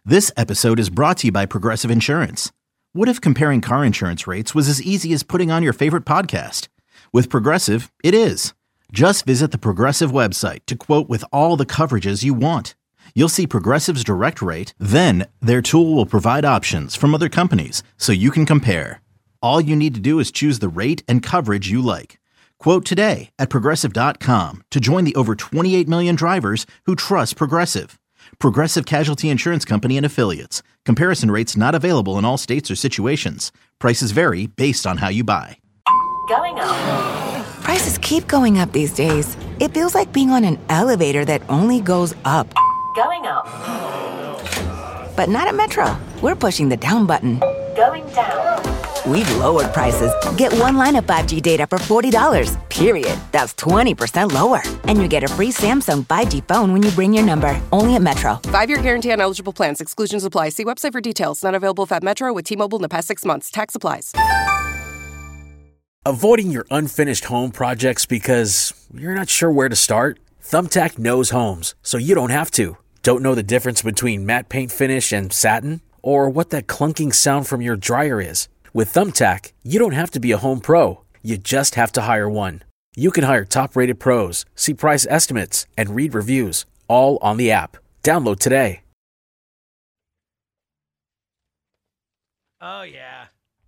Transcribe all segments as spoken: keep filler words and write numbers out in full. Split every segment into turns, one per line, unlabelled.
This episode is brought to you by Progressive Insurance. What if comparing car insurance rates was as easy as putting on your favorite podcast? With Progressive, it is. Just visit the Progressive website to quote with all the coverages you want. You'll see Progressive's direct rate, then their tool will provide options from other companies so you can compare. All you need to do is choose the rate and coverage you like. Quote today at progressive dot com to join the over twenty-eight million drivers who trust Progressive. Progressive Casualty Insurance Company and Affiliates. Comparison rates not available in all states or situations. Prices vary based on how you buy.
Going up.
Prices keep going up these days. It feels like being on an elevator that only goes up.
Going up.
But not at Metro. We're pushing the down button.
Going down.
We've lowered prices. Get one line of five G data for forty dollars, period. That's twenty percent lower. And you get a free Samsung five G phone when you bring your number. Only at Metro.
Five-year guarantee on eligible plans. Exclusions apply. See website for details. Not available at Metro with T-Mobile in the past six months. Tax applies.
Avoiding your unfinished home projects because you're not sure where to start? Thumbtack knows homes, so you don't have to. Don't know the difference between matte paint finish and satin? Or what that clunking sound from your dryer is? With Thumbtack, you don't have to be a home pro. You just have to hire one. You can hire top-rated pros, see price estimates, and read reviews, all on the app. Download today.
Oh, yeah.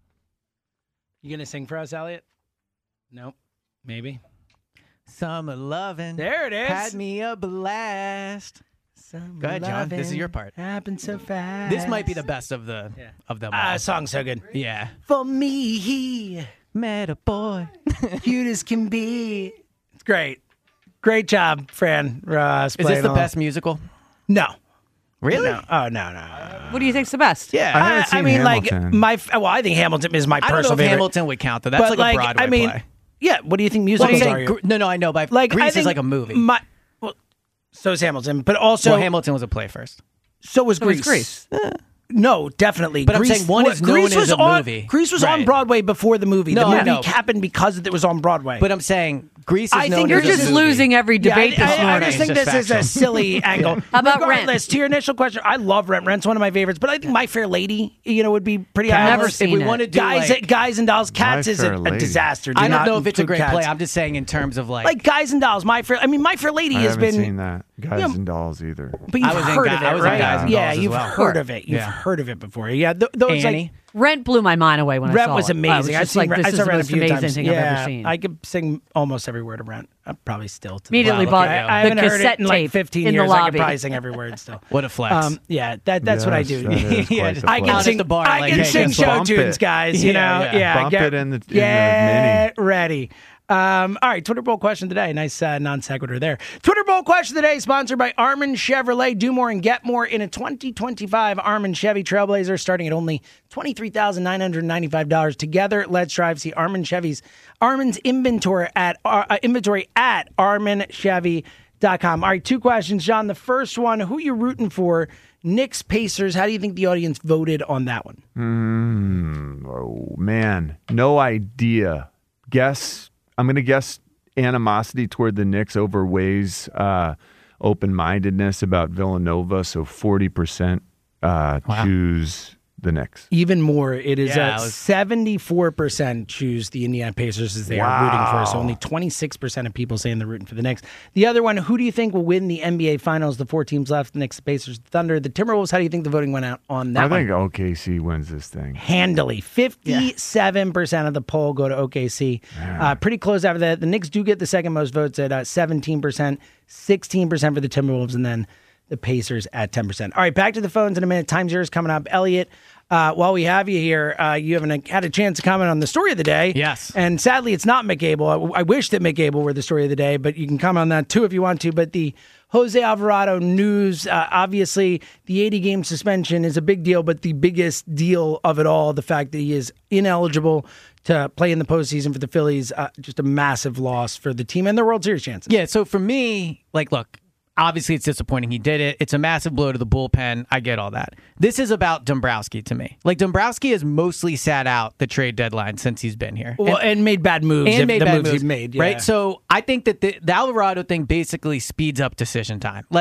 You going to sing for us, Elliot? Nope. Maybe.
Summer lovin'.
There it is.
Had me a blast.
Summer
Go ahead, John. This is your part.
Happened so fast.
This might be the best of the
Yeah.
of them.
Ah,
all.
song's so good.
Yeah.
For me, he
Met a boy.
cute as can be. It's great. Great job, Fran Ross.
Is this
playing
the
along.
best musical?
No.
Really?
No. Oh, no, no.
What do you think's the best?
Yeah.
I haven't
I,
seen
I mean,
Hamilton.
like, my, well, I think Hamilton is my
I don't know
personal
if
favorite.
Hamilton would count though. That's
but
like a Broadway
I mean,
play.
yeah, what do you think
Well, I'm
musicals
saying,
are?
Gr- no, no, I know, but
Like, I
Grease
think
is like a movie.
My, well, so is Hamilton, but also
well, Hamilton was a play first.
so was
So was
Grease.
Grease.
No, definitely.
But I'm
Grease,
saying one is known
Grease
as
was
a
on,
movie.
Grease was on
Right.
Broadway before the movie.
No,
the
I
movie
know.
happened because it was on Broadway.
But I'm saying Grease is
I
known
think you're
as a
You're just
movie.
losing every
Yeah,
debate
I,
this
I,
morning.
I just think
It's
this
just
is a
factual.
silly angle.
How about Rent?
Regardless, to your initial question, I love Rent. Rent's one of my favorites, but I think My Fair Lady, you know, would be pretty
I've
high.
never
on the list.
seen
if we
it.
want to do
Guys,
like,
Guys and Dolls. Cats
My
is a,
Fair
a
Lady.
disaster. Do
I don't
not
know if it's a
include
great
Cats.
play. I'm just saying in terms of like,
like Guys and Dolls. My Fair. I mean, My Fair Lady
I
has
haven't
been.
seen that. Guys
Yeah.
and Dolls either.
But you've
I was in
heard
Guy-
of it,
I was in
right?
Guys and
yeah,
Dolls as
you've
well.
heard of it. You've
Yeah.
heard of it before. Yeah, th- those
Annie.
like.
Rent blew my mind away when I
Rent
saw
was
it.
amazing.
I was
I've
just
seen
like,
Rent.
this
I
is
saw
the
Rent a
most
few
amazing
times.
thing
yeah,
I've ever seen.
I could sing almost every word of Rent. I'm probably still. To
Immediately
Wow,
bought
okay. I, I
the
haven't heard it
cassette
in like
tape
fifteen
in the
years. I could
lobby.
probably sing every word still.
what a flex.
Um, yeah, that that's what I
Yes,
do.
that is
Yeah,
quite the
I can
flex.
sing.
At the bar,
I
like,
can
hey,
sing
guess
show
what? Bump
tunes,
it.
guys. You
Yeah,
know,
yeah.
yeah.
Bump
get,
it in the- in the
get ready. Um, all right, Twitter Bowl question today. Nice uh, non sequitur there. Twitter Bowl question today, sponsored by Armin Chevrolet. Do more and get more in a twenty twenty-five Armin Chevy Trailblazer, starting at only twenty-three thousand nine hundred ninety-five dollars. Together, let's drive. See Armin Chevy's Armin's inventory at uh, inventory at armin chevy dot com. All right, two questions, John. The first one: who you rooting for? Knicks, Pacers. How do you think the audience voted on that one?
Mm, oh, man. No idea. Guess, I'm going to guess animosity toward the Knicks overweighs uh, open-mindedness about Villanova, so forty percent uh,
Wow.
choose the Knicks.
Even more, it is
Yeah,
at
it was-
seventy-four percent choose the Indiana Pacers as they are rooting for. So
Wow.
only twenty-six percent of people saying they're rooting for the Knicks. The other one, who do you think will win the N B A Finals? The four teams left: the Knicks, the Pacers, the Thunder, the Timberwolves. How do you think the voting went out on that
I
one?
think O K C wins this thing.
Handily, fifty-seven percent of the poll go to O K C. Uh, pretty close after that. The Knicks do get the second most votes at uh, seventeen percent, sixteen percent for the Timberwolves, and then the Pacers at ten percent. All right, back to the phones in a minute. Time Zero's coming up. Elliot, uh, while we have you here, uh, you haven't had a chance to comment on the story of the day.
Yes.
And sadly, it's not McGable. I, I wish that McGable were the story of the day, but you can comment on that too if you want to. But the Jose Alvarado news, uh, obviously, the eighty-game suspension is a big deal, but the biggest deal of it all, the fact that he is ineligible to play in the postseason for the Phillies, uh, just a massive loss for the team and their World Series chances.
Yeah, so for me, like, look, obviously it's disappointing he did it. It's a massive blow to the bullpen. I get all that. This is about Dombrowski to me. Like, Dombrowski has mostly sat out the trade deadline since he's been here.
Well, and, and made bad moves.
and
if
made
the
bad
moves,
moves,
he made, yeah.
right? So I think that the, the Alvarado thing basically speeds up decision time. Like,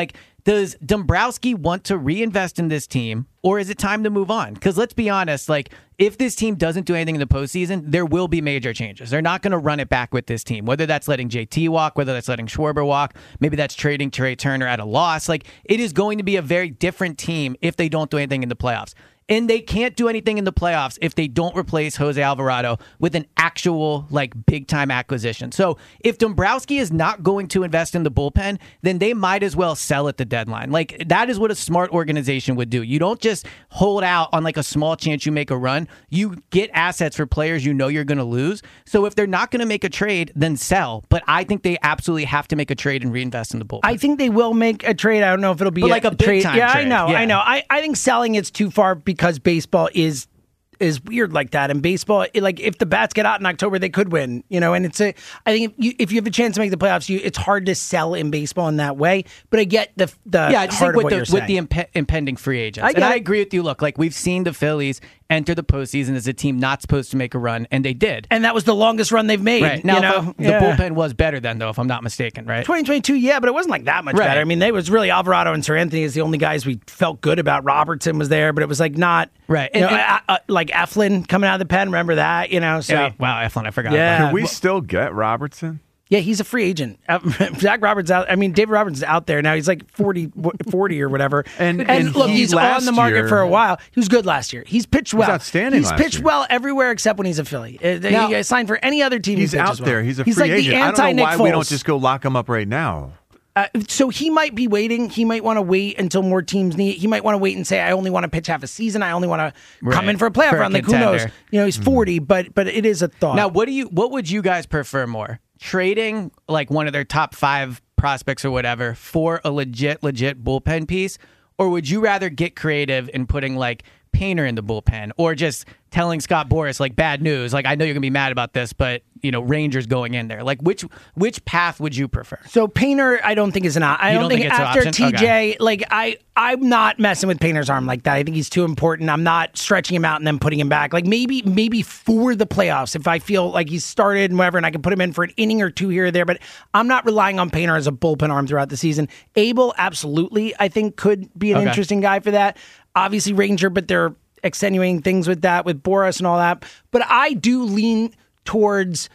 does Dombrowski want to reinvest in this team, or is it time to move on? Because let's be honest, like if this team doesn't do anything in the postseason, there will be major changes. They're not going to run it back with this team, whether that's letting J T walk, whether that's letting Schwarber walk, maybe that's trading Trey Turner at a loss. Like it is going to be a very different team if they don't do anything in the playoffs. And they can't do anything in the playoffs if they don't replace Jose Alvarado with an actual, like, big-time acquisition. So if Dombrowski is not going to invest in the bullpen, then they might as well sell at the deadline. Like, that is what a smart organization would do. You don't just hold out on, like, a small chance you make a run. You get assets for players you know you're going to lose. So if they're not going to make a trade, then sell. But I think they absolutely have to make a trade and reinvest in the bullpen.
I think they will make a trade. I don't know if it'll be
But
a,
like a
a
big
trade.
time
yeah,
trade.
I know.
Yeah.
I know. I, I think selling it's too far because baseball is is weird like that. And baseball, it, like if the bats get out in October, they could win. You know, and it's a. I think if you, if you have a chance to make the playoffs, you it's hard to sell in baseball in that way. But I get the the
yeah, I just
heart
think
of
with
what
the
you're
with the
saying.
imp- impending free agents,
I
and
get
I
it.
agree with you. Look, like we've seen the Phillies enter the postseason as a team not supposed to make a run, and they did.
And that was the longest run they've made.
Right now,
you know?
if- the
Yeah.
bullpen was better then, though, if I'm not mistaken. Right?
twenty twenty-two, yeah, but it wasn't like that much
Right.
better. I mean, they was really Alvarado and Sir Anthony is the only guys we felt good about. Robertson was there, but it was like not
Right.
You know,
And- and-
uh, uh, like Eflin coming out of the pen. Remember that? You know, so
Yeah. Wow, Eflin, I forgot.
Yeah.
about
Can we
well-
still get Robertson?
yeah, he's a free agent. Uh, Zach Roberts out. I mean, David Roberts is out there now. He's like forty, forty or whatever.
And-
and,
and
look,
he
he's on
last
the market
year-
for a while. He was good last year. He's pitched well.
outstanding
He's
last
pitched
year.
well everywhere except when he's a Philly. Uh,
Now-
he signed for any other team.
He's
he
out
pitches well.
there. He's a
he's
free
like
agent.
The
I don't know
anti-Nick
why we don't
Foles.
just go lock him up right now.
Uh, so he might be waiting. He might want to wait until more teams need. He might want to wait and say, "I only want to pitch half a season. I only want to come
Right.
in for a playoff
For a
run." Like who knows?
contender.
You know, he's forty, but but it is a thought.
Now, what do you? What would you guys prefer more? Trading like one of their top five prospects or whatever for a legit, legit bullpen piece, or would you rather get creative in putting like Painter in the bullpen, or just telling Scott Boras like bad news? Like I know you're gonna be mad about this, but you know Rangers going in there. Like which which path would you prefer?
So Painter, I don't think is an. I
You
don't,
don't
think,
think it's an
after
option?
T J,
Okay.
like I, I'm not messing with Painter's arm like that. I think he's too important. I'm not stretching him out and then putting him back. Like maybe, maybe for the playoffs, if I feel like he's started and whatever, and I can put him in for an inning or two here or there. But I'm not relying on Painter as a bullpen arm throughout the season. Abel, absolutely, I think could be an
Okay.
interesting guy for that. Obviously Ranger, but they're extenuating things with that with Boras and all that. But I do lean towards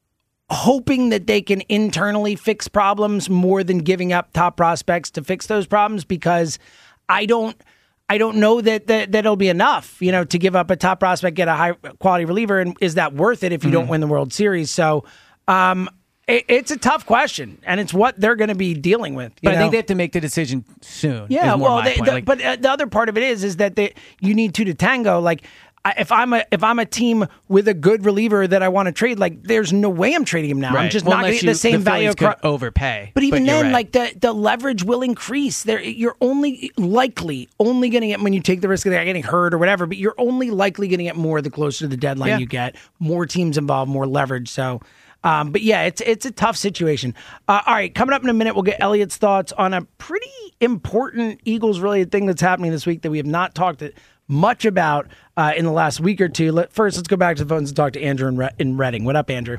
hoping that they can internally fix problems more than giving up top prospects to fix those problems, because I don't I don't know that that that'll be enough, you know, to give up a top prospect, get a high quality reliever, and is that worth it if you
Mm-hmm.
don't win the World Series? So um it, it's a tough question, and it's what they're going to be dealing with. You
But
know?
I think they have to make the decision soon.
Yeah,
is more
well,
my
they,
point.
the,
Like-
but uh, the other part of it is is that they, you need two to tango. Like, I, if I'm a if I'm a team with a good reliever that I want to trade, like, there's no way I'm trading him now. I'm
Right.
just
Well,
not going
unless
to get the
you-
same
the
value.
Phillies could
across.
overpay.
But even
you're
then,
right.
like the the leverage will increase. There, you're only likely only going to get when you take the risk of that getting hurt or whatever. But you're only likely going to get more the closer to the deadline
Yeah.
you get. More teams involved, more leverage. So. Um, but yeah, it's it's a tough situation. Uh, all right, coming up in a minute, we'll get Elliot's thoughts on a pretty important Eagles-related thing that's happening this week that we have not talked much about uh, in the last week or two. Let, first, let's go back to the phones and talk to Andrew in, Re- in Reading. What up, Andrew?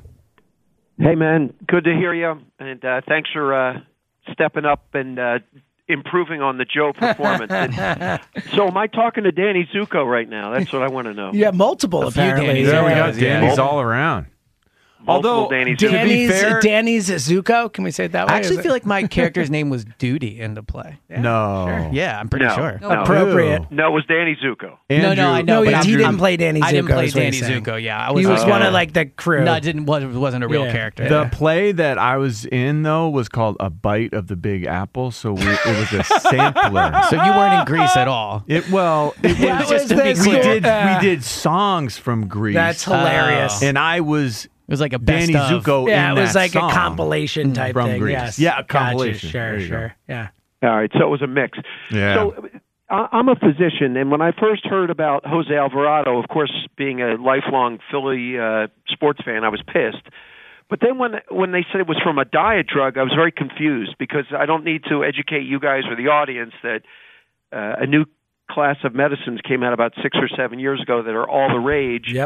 Hey, man. Good to hear you, and uh, thanks for uh, stepping up and uh, improving on the Joe performance. And so am I talking to Danny Zuko right now? That's what I want to know.
You have multiple,
A few
apparently.
Dannys.
There we
Yeah.
go. Danny's all around.
Multiple
Although,
Danny
to
Zuko.
be
Danny's,
fair-
Danny's Zuko. Can we say it that way?
I actually
Is
feel
it-
like my character's name was Duty in the play.
No.
Yeah, I'm pretty
No.
sure.
No.
appropriate.
No, it was Danny Zuko.
No, no, I know.
No,
but
he
I'm-
didn't
I'm-
play Danny
I didn't
Zuko,
play
is what
Danny
he's saying.
Zuko. Yeah, I was.
He was
Oh.
one of like the crew.
No, it didn't. Was wasn't a real
Yeah.
character.
The
Yeah.
play that I was in, though, was called A Bite of the Big Apple, so we, it was a sampler.
So you weren't in Greece at all.
It well, it
That
was
was
just to be
the
clear. We
school-
did
uh,
we did songs from Greece.
That's hilarious.
Oh.
and I was
It was like a best
Danny
of.
Zuko.
yeah,
in
it was
that
like
song.
a compilation type
From
thing.
Greece.
Yes.
Yeah, a
Gotcha.
compilation.
Sure,
There you go.
sure. Yeah.
All right, so it was a mix.
Yeah.
So I- I'm a physician, and when I first heard about Jose Alvarado, of course, being a lifelong Philly uh, sports fan, I was pissed. But then when when they said it was from a diet drug, I was very confused, because I don't need to educate you guys or the audience that uh, a new class of medicines came out about six or seven years ago that are all the rage.
Yep.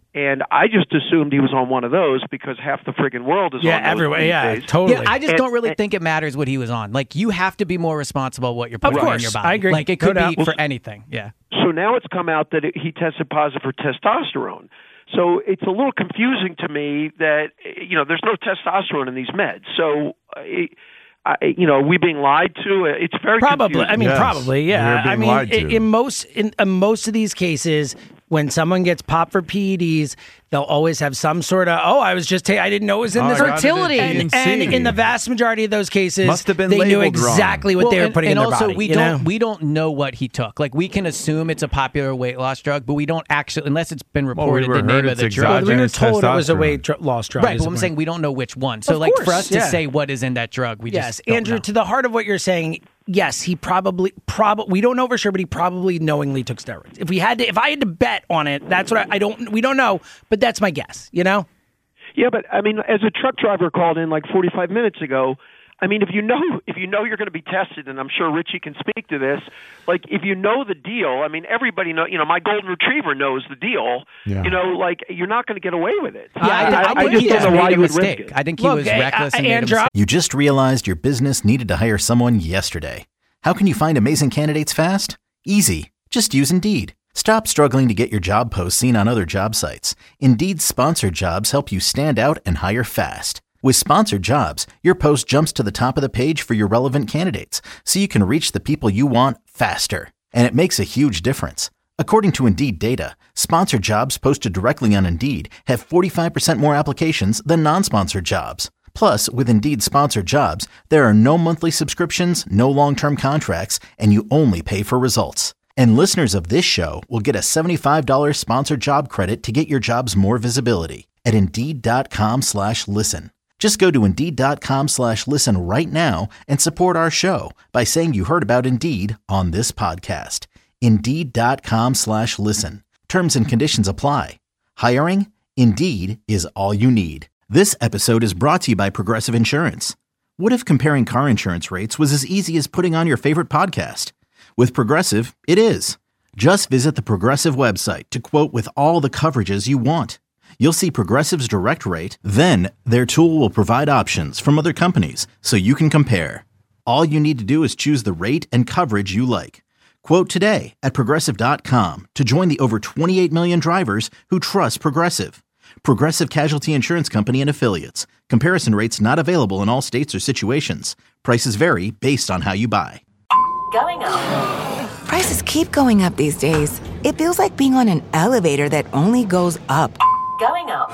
And I just assumed he was on one of those because half the friggin' world is
yeah,
on those
everywhere.
these
Yeah,
days.
totally.
Yeah, I just
And-
don't really
and-
think it matters what he was on. Like, you have to be more responsible what you're
Of
putting in
course,
your body.
I agree.
Like, it
No
could
doubt.
be for anything. Yeah.
So now it's come out that it, he tested positive for testosterone. So it's a little confusing to me that, you know, there's no testosterone in these meds. So, uh, it, I, you know, are we being lied to? It's very
Probably.
confusing.
I mean,
Yes,
probably. Yeah.
we're being
I mean,
lied to.
in, in most in, in most of these cases, when someone gets popped for P E Ds, they'll always have some sort of, oh, I was just, hey, I didn't know it was in
Oh,
this.
I got it at
Fertility.
G
And,
N C.
and in the vast majority of those cases,
Must have been
they knew
labeled wrong.
exactly what
Well,
they were
and,
putting
and
in their
also,
body.
we
you
don't
know?
we don't know what he took. Like, we can assume it's a popular weight loss drug, but we don't actually, unless it's been
Well, we
reported
were
the name
heard
of
it's
the drug.
we were
exogenous
told it was a
testosterone.
weight dr- loss drug.
Right,
is
but
the
I'm
point.
saying we don't know which one. So,
Of
like, for
course,
us to
yeah.
say what is in that drug, we
Yes,
just don't
Andrew,
know.
to the heart of what you're saying, yes, he probably, probably, we don't know for sure, but he probably knowingly took steroids. If we had to, if I had to bet on it, that's what I, I don't, we don't know, but that's my guess, you know?
Yeah, but I mean, as a truck driver called in like forty-five minutes ago, I mean, if you know if you know you're going to be tested, and I'm sure Richie can speak to this, like if you know the deal, I mean, everybody know, you know, my golden retriever knows the deal.
Yeah.
You know, like you're not going to get away with it.
Yeah, I,
I,
I,
I
think
just
he
don't
just
know why
made a
you would risk
mistake.
it.
I think he
Look,
was
eh,
reckless
uh,
and made a
Andrew,
mistake.
You just realized your business needed to hire someone yesterday. How can you find amazing candidates fast? Easy. Just use Indeed. Stop struggling to get your job posts seen on other job sites. Indeed's sponsored jobs help you stand out and hire fast. With sponsored jobs, your post jumps to the top of the page for your relevant candidates, so you can reach the people you want faster. And it makes a huge difference. According to Indeed data, sponsored jobs posted directly on Indeed have forty-five percent more applications than non-sponsored jobs. Plus, with Indeed sponsored jobs, there are no monthly subscriptions, no long-term contracts, and you only pay for results. And listeners of this show will get a seventy-five dollars sponsored job credit to get your jobs more visibility at Indeed.com slash listen. Just go to Indeed.com slash listen right now and support our show by saying you heard about Indeed on this podcast. Indeed.com slash listen. Terms and conditions apply. Hiring? Indeed is all you need. This episode is brought to you by Progressive Insurance. What if comparing car insurance rates was as easy as putting on your favorite podcast? With Progressive, it is. Just visit the Progressive website to quote with all the coverages you want. You'll see Progressive's direct rate, then their tool will provide options from other companies so you can compare. All you need to do is choose the rate and coverage you like. Quote today at Progressive dot com to join the over twenty-eight million drivers who trust Progressive. Progressive Casualty Insurance Company and Affiliates. Comparison rates not available in all states or situations. Prices vary based on how you buy.
Going up.
Prices keep going up these days. It feels like being on an elevator that only goes up.
Going up.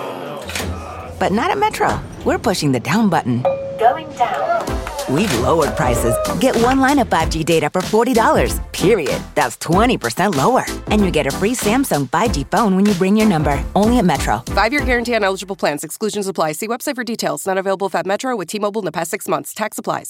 But not at Metro. We're pushing the down button.
Going down.
We've lowered prices. Get one line of five G data for forty dollars, period. That's twenty percent lower. And you get a free Samsung five G phone when you bring your number. Only at Metro.
Five-year guarantee on eligible plans. Exclusions apply. See website for details. Not available if at Metro with T-Mobile in the past six months. Tax applies.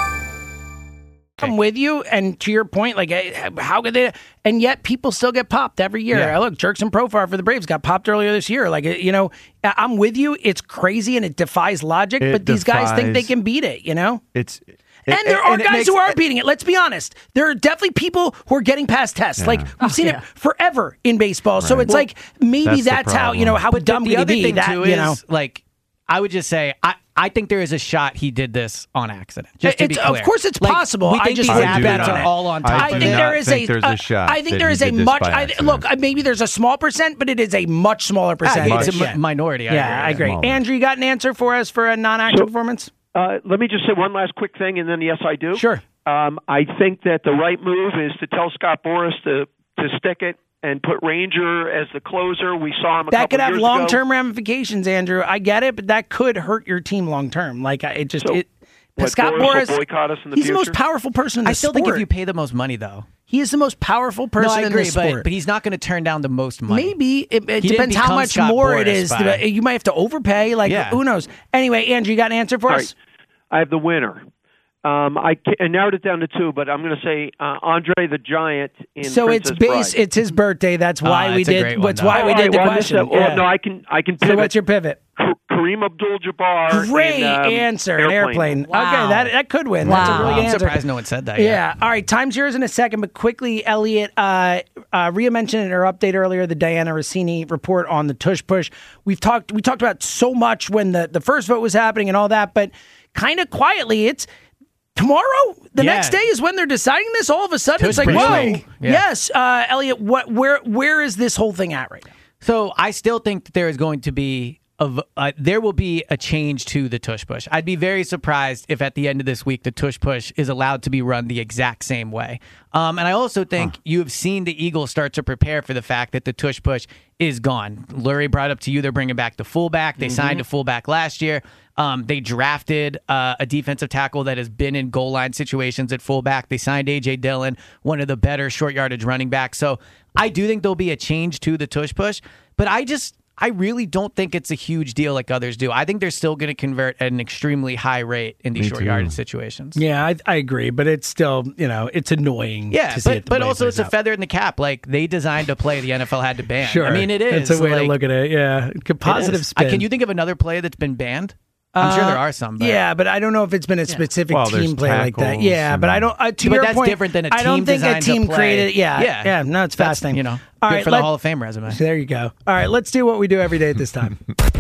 I'm with you, and to your point, like, eh, how could they? And yet, people still get popped every year.
Yeah.
Look, Jerkson Profar for the Braves got popped earlier this year. Like, you know, I'm with you. It's crazy and it defies logic,
It
but these guys think they
defies-
can beat it. You know,
It's
and there are
it
guys
makes-
who are beating it. Let's be honest. There are definitely people who are getting past tests. Like we've seen
yeah.
it forever in baseball. So
Right.
it's like maybe
that's
that's,
the
how you know how
But
dumb
the
can you
other
be?
thing
That
too
you
is
know.
like, I would just say I, I think there is a shot he did this on accident. Just to
It's-
be
of
clear.
course it's
Like,
possible.
We
I
think
just
these
wouldn't
do
athletes
bet on
are
it.
all on
I
top
I
do
of
think
it.
not
there is
think
a.
there's a
uh,
shot
I think
that
there
he
is a
did this
much.
by
I,
accident.
look, uh, maybe there's a small percent, but it is a much smaller
I
percent.
think it's a
Yeah.
mi- minority. I
Yeah, I
agree.
agree.
Smaller.
Andrew, you got an answer for us for a non-active
So-
performance?
Uh, let me just say one last quick thing, and then yes, I do.
Sure.
Um, I think that the right move is to tell Scott Boras to to stick it and put Ranger as the closer. We saw him a
That
couple
could have
years ago.
long-term ramifications, Andrew. I get it, but that could hurt your team long-term. Like I- it just
So,
it.
what,
Scott
Boras will
Boras,
boycott us in the
he's the
future?
most powerful person in the
I still
sport.
think if you pay the most money, though.
he is the most powerful person
No, I
in
agree,
the
but,
sport.
but he's not going to turn down the most money.
Maybe it, it
He didn't
depends how
become
much
Scott
more it
Boras
is.
by-
You might have to overpay. Like
Yeah.
who knows? Anyway, Andrew, you got an answer for
All
us?
right. I have the winner. Um, I, ca- I narrowed it down to two, but I'm going to say uh, Andre the Giant in
So
Princess
it's base.
Bride.
It's his birthday. That's why
Ah,
we
it's a
did.
great one,
That's
though.
why we
All
did
right,
the
well, I missed
question.
that. Well,
Yeah.
no, I can I can
So
pivot.
what's your pivot?
Ka- Kareem Abdul-Jabbar.
Great
in, um,
answer. An airplane.
Wow.
Okay, that that could win. That's a
Wow.
really good
I'm
answer.
surprised no one said that
Yeah.
yet.
All right. Time's yours in a second, but quickly, Elliot. Uh, Uh, Rhea mentioned in her update earlier the Diana Rossini report on the tush push. We've talked we talked about so much when the, the first vote was happening and all that, but kind of quietly, it's tomorrow. The
Yeah.
next day is when they're deciding this. All of a sudden,
Tush
it's like,
push
whoa,
week. Yeah.
yes, uh, Elliot. What where where is this whole thing at right now?
So I still think that there is going to be Of, uh, there will be a change to the tush push. I'd be very surprised if at the end of this week the tush push is allowed to be run the exact same way. Um, and I also think huh. you have seen the Eagles start to prepare for the fact that the tush push is gone. Lurie brought up to you they're bringing back the fullback. They mm-hmm. signed a fullback last year. Um, they drafted uh, a defensive tackle that has been in goal line situations at fullback. They signed A J Dillon, one of the better short yardage running backs. So I do think there'll be a change to the tush push, but I just I really don't think it's a huge deal like others do. I think they're still going to convert at an extremely high rate in these short yardage situations.
Yeah, I, I agree, but it's still, you know, it's annoying.
Yeah,
to see
but,
it the
but
way
also
it
it's a
plays out.
fetter in the cap. Like they designed a play the N F L had to ban.
Sure,
I mean it is.
It's a way
like,
to look at it. Yeah, positive spin.
Uh, can you think of another play that's been banned? I'm sure there are some. But.
Yeah, but I don't know if it's been a specific
well,
team play like that.
tackles
Yeah, but I don't. Uh, to
but
your
that's
point,
different than a team
I don't think a
designed to
team
play.
created. Yeah,
Yeah.
yeah. No, it's
That's,
fascinating.
you know,
All
good
right,
for the
let-
Hall of Fame resume.
There you go. All right, let's do what we do every day at this time.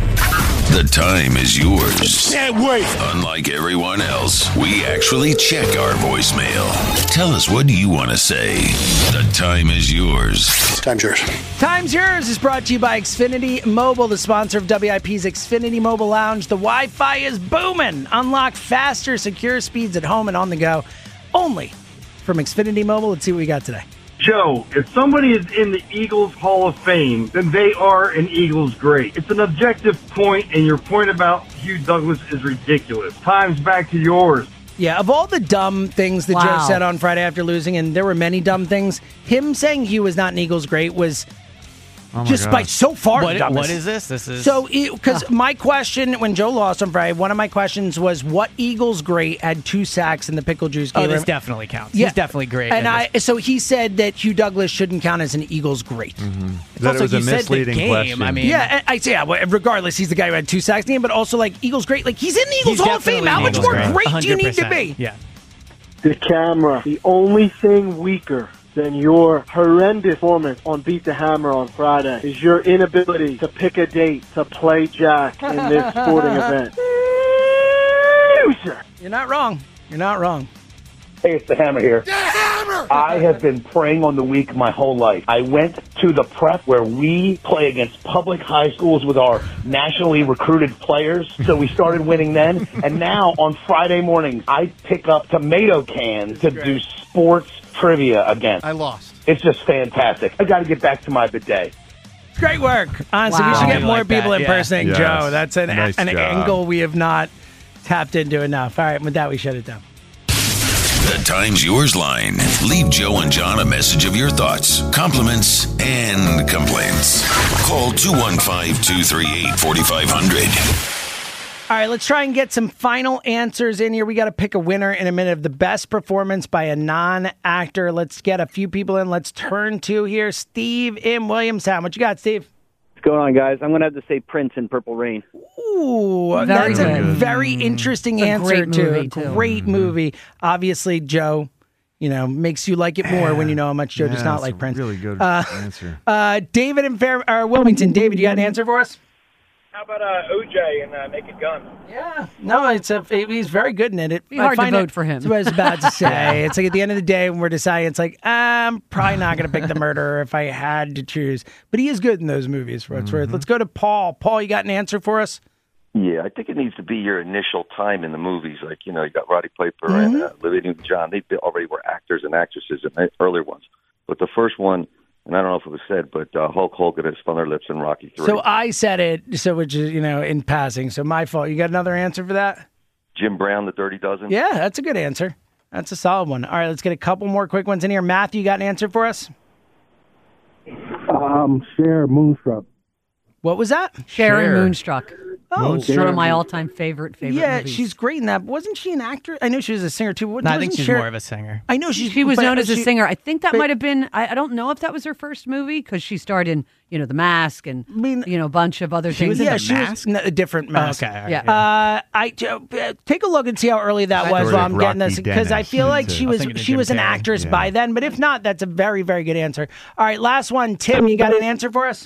The time is yours.
Can't wait.
Unlike everyone else, we actually check our voicemail. Tell us, what do you want to say? The time is yours.
Time's yours.
Time's Yours is brought to you by Xfinity Mobile, the sponsor of W I P's Xfinity Mobile Lounge. The Wi-Fi is booming. Unlock faster, secure speeds at home and on the go. Only from Xfinity Mobile. Let's see what we got today.
Joe, if somebody is in the Eagles Hall of Fame, then they are an Eagles great. It's an objective point, and your point about Hugh Douglas is ridiculous. Time's back to yours.
Yeah, of all the dumb things that
Wow.
Joe said on Friday after losing, and there were many dumb things, him saying Hugh was not an Eagles great was
Oh my
just
gosh.
by so far
What,
dumbest.
what is this? This is
So, because my question when Joe lost on Friday, one of my questions was, what Eagles great had two sacks in the pickle juice game?
Oh, this definitely counts.
Yeah.
He's definitely great.
And
in
I,
this.
so he said that Hugh Douglas shouldn't count as an Eagles great.
Mm-hmm.
It's
That
also,
it was a
you said the
misleading
game.
question.
I mean,
Yeah, I I say, yeah. well, Regardless, he's the guy who had two sacks in the game, but also like Eagles great. Like he's in the Eagles
he's
Hall of Fame.
definitely
How
an
much
Eagles
more
great.
great do you need to
one hundred
be?
percent. Yeah.
The camera. The only thing weaker than your horrendous performance on Beat the Hammer on Friday is your inability to pick a date to play Jack in this sporting event. Loser.
You're not wrong. You're not wrong.
Hey, it's the Hammer here. The Hammer! I have been preying on the weak my whole life. I went to the prep where we play against public high schools with our nationally recruited players. So we started winning then. And now on Friday mornings, I pick up tomato cans to do sports trivia again.
I lost.
It's just fantastic. I got to get back to my bidet.
Great work. Honestly, we
Wow.
should get
I
more
like
people
that, yeah.
impersonating
Yes.
Joe. That's an,
Nice
an
job.
angle we have not tapped into enough. All right, with that, we shut it down.
The time's yours line. Leave Joe and John a message of your thoughts, compliments, and complaints. Call two one five, two three eight, four five zero zero.
All right, let's try and get some final answers in here. We got to pick a winner in a minute of the best performance by a non-actor. Let's get a few people in. Let's turn to here. Steve in Williamstown. What you got, Steve?
What's going on, guys? I'm going to have to say Prince in Purple Rain.
Ooh,
Very
that's a
good.
very interesting
It's a
answer
great
to
movie,
a
too.
great movie. Obviously, Joe, you know, makes you like it more when you know how much Joe does
Yeah,
not
that's
like
a
Prince.
really good
Uh,
answer.
Uh, David in Fair, or Wilmington. David, you got an answer for us?
How about uh, O J and uh, Naked Gun?
Yeah. No, it's a, he's very good in it. it
Be hard to
I find
vote
it,
for him.
That's what I was about to say. It's like at the end of the day when we're deciding, it's like, I'm probably not going to pick the murderer if I had to choose. But he is good in those movies, for what it's worth. Let's go to Paul. Paul, you got an answer for us?
Yeah, I think it needs to be your initial time in the movies. Like, you know, you got Roddy Piper
Mm-hmm.
and uh, Olivia Newton-John. They already were actors and actresses in the earlier ones. But the first one, and I don't know if it was said, but uh, Hulk Hogan had spun their lips in Rocky three.
So I said it, so which is, you know, in passing. So my fault. You got another answer for that?
Jim Brown, The Dirty Dozen.
Yeah, that's a good answer. That's a solid one. All right, let's get a couple more quick ones in here. Matthew, you got an answer for us?
Um, Cher, Moonstruck.
What was that?
Sharon
Cher.
Moonstruck.
Oh,
It's one of my all-time favorite favorite
yeah,
movies.
she's great in that. Wasn't she an actor? I know she was a singer too. But
No, I think
wasn't
she's
Cher-
more of a singer.
I know she's.
She was
but
known as a
she-
singer. I think that
but-
might have been. I, I don't know if that was her first movie because she starred in, you know, The Mask and you know a bunch of other
She
things.
was yeah, she was no, a different mask.
okay, all right,
yeah.
Uh, I uh, take a look and see how early that was
Sort
while
of
I'm getting this
Rocky
because I
Dennis
feel like
into-
she
I
was
was thinking of
she
Jim
was an
Carrey.
actress
Yeah.
by then. But if not, that's a very very good answer. All right, last one, Tim. You got an answer for us?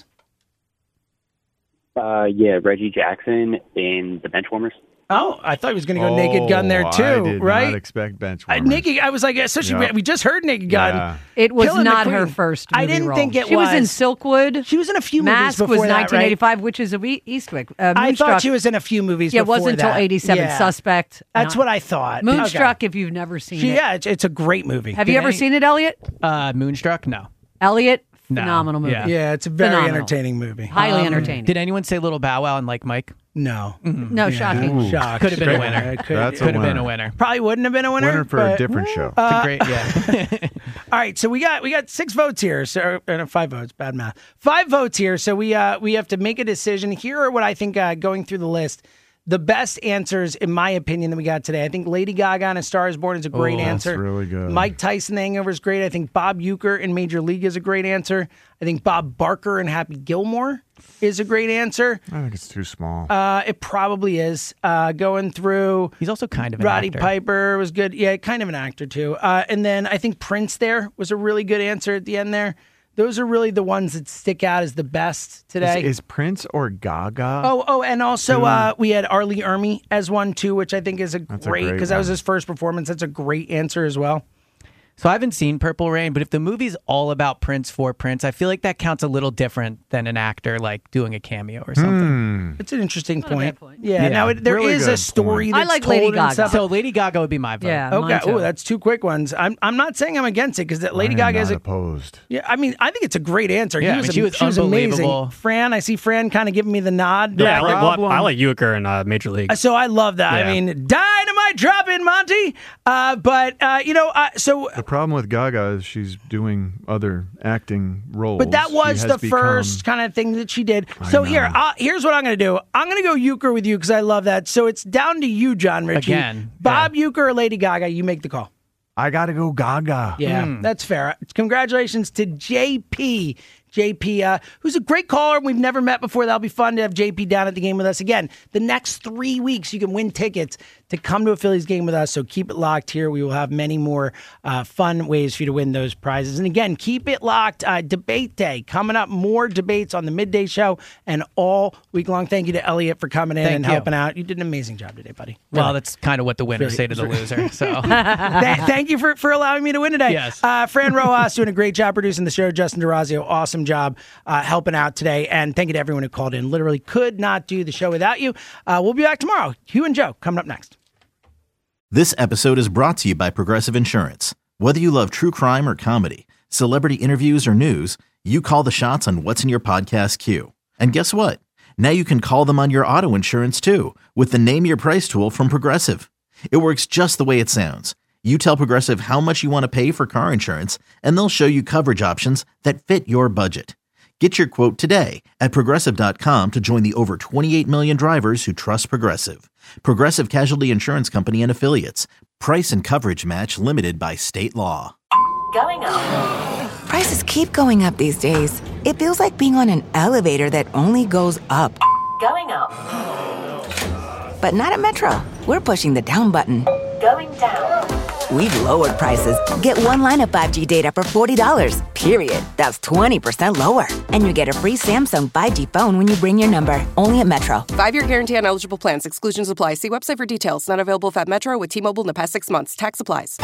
Uh, yeah, Reggie Jackson in The Benchwarmers.
Oh, I thought he was going to go Naked Gun there
Oh,
too,
I did
right?
not expect bench
Uh,
warmers.
Naked. I was like, especially
Yeah.
we just heard Naked Gun.
Yeah.
It was
Killing the
not her
Queen.
first.
I
movie
didn't
role.
think it
she was. in
was.
Silkwood.
She was in a few
Mask
movies before
was
that,
nineteen eighty-five, which is of E- Eastwick. Uh,
I thought
Moonstruck-
she was in a few movies.
Yeah, it
before
wasn't until
that.
eighty-seven.
Yeah.
Suspect.
That's
No.
what I thought.
Moonstruck.
Okay.
If you've never seen
She-
it,
yeah, it's, it's a great movie.
have you ever seen it, Elliot?
Uh, Moonstruck? No.
Elliot,
No.
phenomenal movie.
Yeah.
Yeah, it's a very
Phenomenal.
entertaining movie.
Highly
Um,
entertaining.
Did anyone say Little Bow Wow and like Mike?
No.
No,
Yeah.
shocking.
Ooh. Shocked.
Could have been a
Great.
winner.
It could-
That's a
Could have been
winner.
a winner.
Probably wouldn't have been a winner.
Winner for a
but-
different show.
It's a great, yeah.
All right, so we got we got six votes here. So uh, no, five votes, bad math. Five votes here. So we uh we have to make a decision. Here are what I think uh, going through the list. The best answers, in my opinion, that we got today. I think Lady Gaga in A Star Is Born is a great
Oh, that's
answer.
really good.
Mike Tyson, The Hangover is great. I think Bob Uecker in Major League is a great answer. I think Bob Barker in Happy Gilmore is a great answer.
I think it's too small.
Uh, it probably is. Uh, going through.
He's also kind of an
Roddy
actor.
Piper was good. Yeah, kind of an actor too. Uh, and then I think Prince there was a really good answer at the end there. Those are really the ones that stick out as the best today.
Is, is Prince or Gaga?
Oh, oh, and also
Who-
uh, we had R. Lee Ermey as one too, which I think is a
That's a
great
great
because that was
one.
his first performance. That's a great answer as well.
So I haven't seen Purple Rain, but if the movie's all about Prince for Prince, I feel like that counts a little different than an actor like doing a cameo or something.
Hmm.
It's an interesting
Not a
point.
bad point.
Yeah,
Yeah,
now it, there
really
is
good
a story
point.
that's
I like
told
Lady
and
Gaga.
stuff.
So Lady Gaga would be my vote.
Yeah.
Okay.
mine too.
Oh, that's two quick ones. I'm I'm not saying I'm against it because that Lady
I am
Gaga
not
is a
opposed.
yeah. I mean, I think it's a great answer.
Yeah, I
he was,
mean, she was
she was amazing.
unbelievable.
Fran, I see Fran kind of giving me the nod.
Yeah,
back
I,
there.
well, I like Uecker in uh, Major League.
So I love that. I
Yeah.
mean, dynamite dropping, Monty. Uh, but uh, you know, uh, so
The problem with Gaga is she's doing other acting roles.
but that
She
was
has
the
become-
first kind of thing that she did. So here, uh, here's what I'm going to do. I'm going to go Euchre with you because I love that. So it's down to you, John Ritchie.
Again,
Bob Euchre or Lady Gaga. You make the call.
I got to go Gaga.
Yeah, that's fair. Congratulations to J P. J P, uh, who's a great caller. We've never met before. That'll be fun to have J P down at the game with us again. The next three weeks, you can win tickets to come to a Phillies game with us. So keep it locked here. We will have many more uh, fun ways for you to win those prizes. And again, keep it locked. Uh, debate day coming up. More debates on the midday show and all week long. Thank you to Elliot for coming in
Thank
and
you.
helping out. You did an amazing job today, buddy.
Well,
Really.
that's kind of what the winners
Really-
say to the loser. So
Th- thank you for, for allowing me to win today.
Yes.
Uh, Fran Rojas doing a great job producing the show. Justin DeRazio, awesome job uh, helping out today. And thank you to everyone who called in. Literally could not do the show without you. Uh, we'll be back tomorrow. Hugh and Joe coming up next.
This episode is brought to you by Progressive Insurance. Whether you love true crime or comedy, celebrity interviews or news, you call the shots on what's in your podcast queue. And guess what? Now you can call them on your auto insurance too with the Name Your Price tool from Progressive. It works just the way it sounds. You tell Progressive how much you want to pay for car insurance, and they'll show you coverage options that fit your budget. Get your quote today at Progressive dot com to join the over twenty-eight million drivers who trust Progressive. Progressive Casualty Insurance Company and Affiliates. Price and coverage match limited by state law.
Going up.
Prices keep going up these days. It feels like being on an elevator that only goes up.
Going up.
But not at Metro. We're pushing the down button.
Going down.
We've lowered prices. Get one line of five G data for forty dollars, period. That's twenty percent lower. And you get a free Samsung five G phone when you bring your number. Only at Metro.
Five-year guarantee on eligible plans. Exclusions apply. See website for details. Not available if at Metro with T-Mobile in the past six months. Tax applies.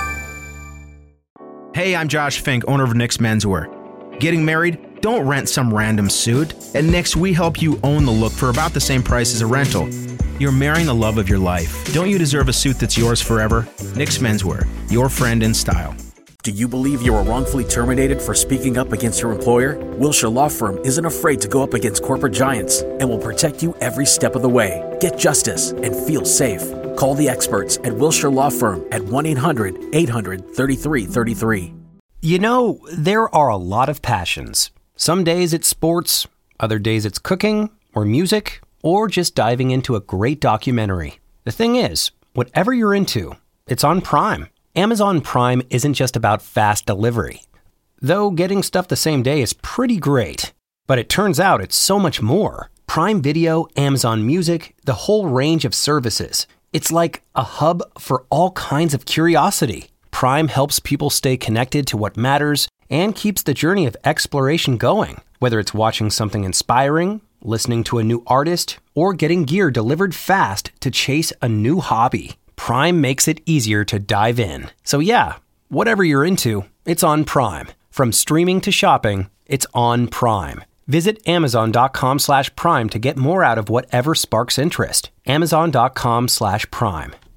Hey, I'm Josh Fink, owner of Nick's Menswear. Getting married? Don't rent some random suit. At Nick's, we help you own the look for about the same price as a rental. You're marrying the love of your life. Don't you deserve a suit that's yours forever? Nick's Menswear, your friend in style.
Do you believe you were wrongfully terminated for speaking up against your employer? Wilshire Law Firm isn't afraid to go up against corporate giants and will protect you every step of the way. Get justice and feel safe. Call the experts at Wilshire Law Firm at one eight hundred eight hundred thirty-three thirty-three.
You know, there are a lot of passions. Some days it's sports, other days it's cooking or music. or just diving into a great documentary. The thing is, whatever you're into, it's on Prime. Amazon Prime isn't just about fast delivery. Though getting stuff the same day is pretty great. But it turns out it's so much more. Prime Video, Amazon Music, the whole range of services. It's like a hub for all kinds of curiosity. Prime helps people stay connected to what matters and keeps the journey of exploration going. Whether it's watching something inspiring, listening to a new artist, or getting gear delivered fast to chase a new hobby, Prime makes it easier to dive in. So yeah, whatever you're into, it's on Prime. From streaming to shopping, it's on Prime. Visit amazon.com slash prime to get more out of whatever sparks interest. Amazon.com slash prime.